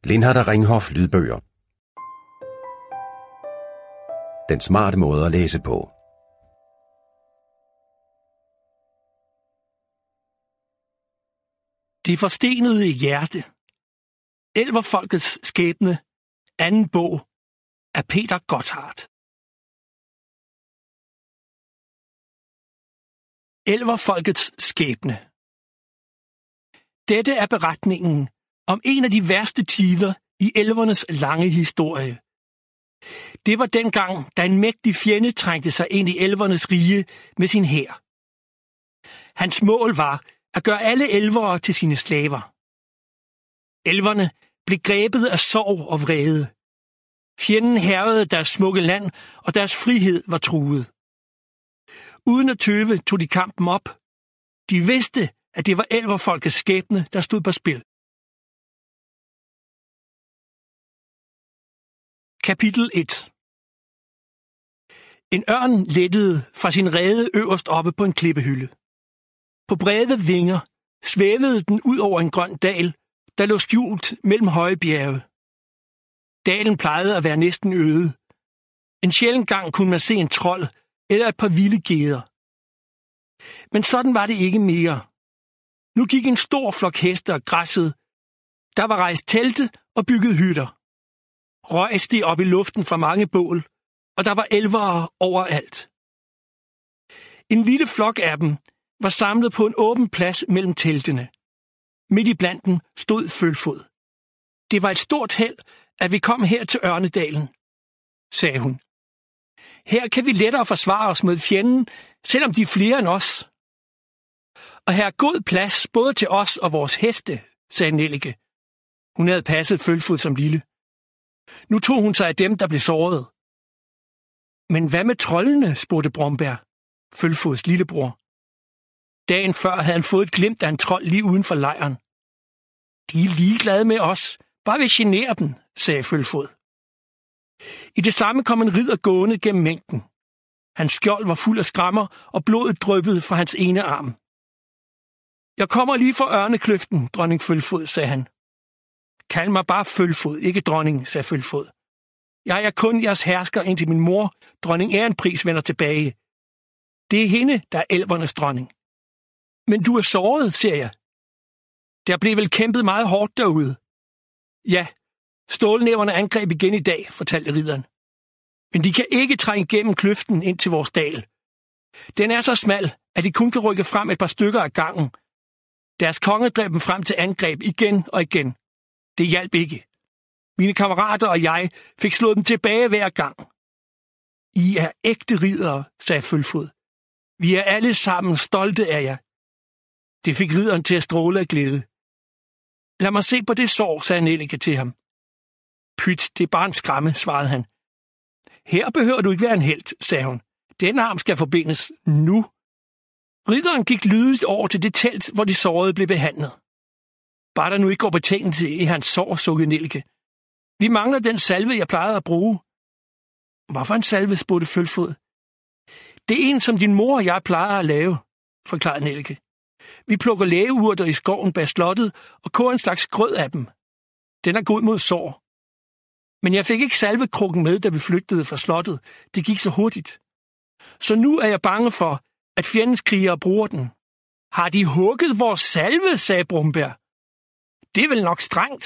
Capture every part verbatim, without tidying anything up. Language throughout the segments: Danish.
Lindhardt og Ringhof lydbøger. Den smarte måde at læse på. Det forstenede hjerte. Elverfolkets skæbne. Anden bog af Peter Gotthardt. Elverfolkets skæbne. Dette er beretningen om en af de værste tider i elvernes lange historie. Det var dengang, da en mægtig fjende trængte sig ind i elvernes rige med sin hær. Hans mål var at gøre alle elvere til sine slaver. Elverne blev grebet af sorg og vrede. Fjenden hærgede deres smukke land, og deres frihed var truet. Uden at tøve tog de kampen op. De vidste, at det var elverfolkets skæbne, der stod på spil. Kapitel et. En ørn lettede fra sin rede øverst oppe på en klippehylde. På brede vinger svævede den ud over en grøn dal, der lå skjult mellem høje bjerge. Dalen plejede at være næsten øde. En sjælden gang kunne man se en trold eller et par vilde geder. Men sådan var det ikke mere. Nu gik en stor flok heste og græssede. Der var rejst telte og bygget hytter. Røg steg op i luften fra mange bål, og der var elvere overalt. En lille flok af dem var samlet på en åben plads mellem teltene. Midt i blandt dem stod Følfod. Det var et stort held, at vi kom her til Ørnedalen, sagde hun. Her kan vi lettere forsvare os mod fjenden, selvom de er flere end os. Og her er god plads både til os og vores heste, sagde Nellike. Hun havde passet Følfod som lille. Nu tog hun sig af dem, der blev såret. Men hvad med troldene, spurgte Bromberg, Følfods lillebror. Dagen før havde han fået et glimt af en trold lige uden for lejren. De er ligeglade med os, bare vi generer dem, sagde Følfod. I det samme kom en ridder gående gennem mængden. Hans skjold var fuld af skrammer, og blodet dryppede fra hans ene arm. Jeg kommer lige fra Ørnekløften, dronning Følfod, sagde han. Kald mig bare Følfod, ikke dronning, sagde Følfod. Jeg er kun jeres hersker, indtil min mor, dronning Ærenpris, vender tilbage. Det er hende, der er elvernes dronning. Men du er såret, siger jeg. Der blev vel kæmpet meget hårdt derude. Ja, stålnæverne angreb igen i dag, fortalte ridderen. Men de kan ikke trænge igennem kløften ind til vores dal. Den er så smal, at de kun kan rykke frem et par stykker af gangen. Deres konge drev dem frem til angreb igen og igen. Det hjalp ikke. Mine kammerater og jeg fik slået dem tilbage hver gang. I er ægte riddere, sagde Følfod. Vi er alle sammen stolte af jer. Det fik ridderen til at stråle af glæde. Lad mig se på det sår, sagde Nellike til ham. Pyt, det er bare en skræmme, svarede han. Her behøver du ikke være en helt, sagde hun. Den arm skal forbindes nu. Ridderen gik lydigt over til det telt, hvor de sårede blev behandlet. Bare der nu ikke går betændelse i hans sår, sukkede Nellike. Vi mangler den salve, jeg plejede at bruge. Hvorfor en salve, spurgte Følfod. Det er en, som din mor og jeg plejer at lave, forklarede Nellike. Vi plukker lægeurter i skoven bag slottet og koger en slags grød af dem. Den er god mod sår. Men jeg fik ikke salvekrukken med, da vi flygtede fra slottet. Det gik så hurtigt. Så nu er jeg bange for, at fjendens krigere bruger den. Har de hugget vores salve, sagde Bromberg. Det er vel nok strengt.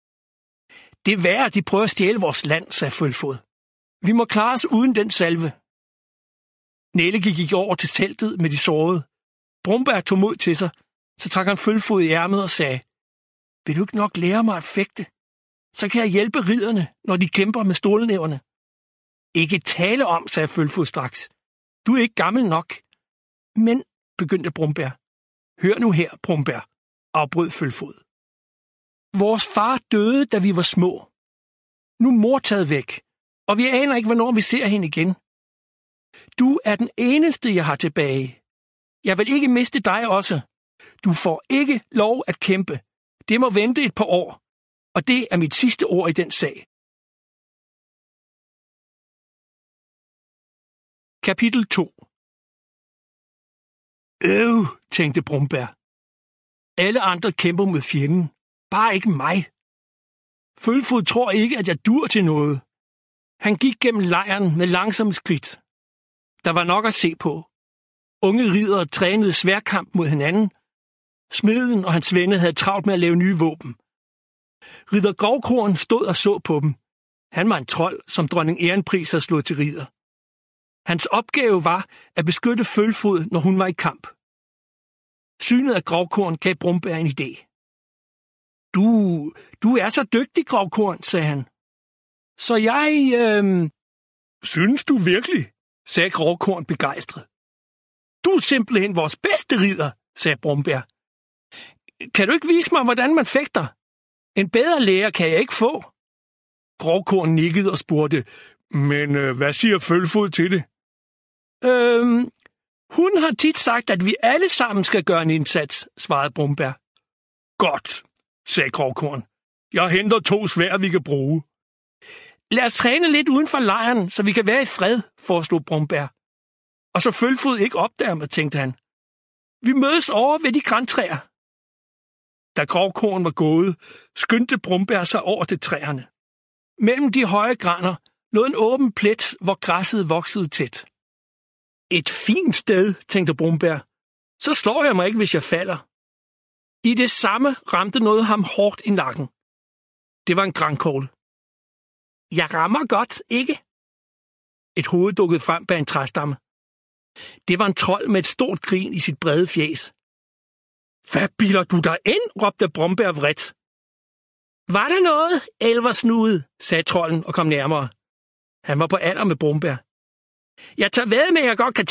Det er værre, at de prøver at stjæle vores land, sagde Følfod. Vi må klare os uden den salve. Nellike gik over til teltet med de sårede. Bromberg tog mod til sig, så trak han Følfod i ærmet og sagde, vil du ikke nok lære mig at fægte? Så kan jeg hjælpe ridderne, når de kæmper med stålnæverne. Ikke tale om, sagde Følfod straks. Du er ikke gammel nok. Men, begyndte Bromberg. Hør nu her, Bromberg, afbrød Følfod. Vores far døde, da vi var små. Nu er mor taget væk, og vi aner ikke, hvornår vi ser hende igen. Du er den eneste, jeg har tilbage. Jeg vil ikke miste dig også. Du får ikke lov at kæmpe. Det må vente et par år, og det er mit sidste ord i den sag. Kapitel to. Øv, tænkte Bromberg. Alle andre kæmper mod fjenden. Bare ikke mig. Følfod tror ikke, at jeg dur til noget. Han gik gennem lejren med langsomme skridt. Der var nok at se på. Unge riddere trænede sværkamp mod hinanden. Smeden og hans venner havde travlt med at lave nye våben. Ridder Grovkorn stod og så på dem. Han var en trold, som dronning Ærenpris havde slået til ridder. Hans opgave var at beskytte Følfod, når hun var i kamp. Synet af Grovkorn gav Brombær en idé. Du, du er så dygtig, Grovkorn, sagde han. Så jeg, øh... Synes du virkelig? Sagde Grovkorn begejstret. Du er simpelthen vores bedste ridder, sagde Brombær. Kan du ikke vise mig, hvordan man fægter? En bedre lærer kan jeg ikke få. Grovkorn nikkede og spurgte, men øh, hvad siger Følfod til det? Øhm, hun har tit sagt, at vi alle sammen skal gøre en indsats, svarede Brombær. Godt, sagde Grovkorn. Jeg henter to sværd, vi kan bruge. Lad os træne lidt uden for lejren, så vi kan være i fred, foreslog Brombær. Og så Følfod ikke opdager mig, tænkte han. Vi mødes over ved de grantræer. Da Grovkorn var gået, skyndte Brombær sig over til træerne. Mellem de høje graner lå en åben plet, hvor græsset voksede tæt. Et fint sted, tænkte Brombær. Så slår jeg mig ikke, hvis jeg falder. I det samme ramte noget ham hårdt i nakken. Det var en grankogle. Jeg rammer godt, ikke? Et hoved dukkede frem bag en træstamme. Det var en trold med et stort grin i sit brede fjæs. Hvad bilder du dig ind? Råbte Brombær vredt. Var der noget, elversnude, sagde trolden og kom nærmere. Han var på alder med Brombær. Jeg tager ved med, at jeg godt kan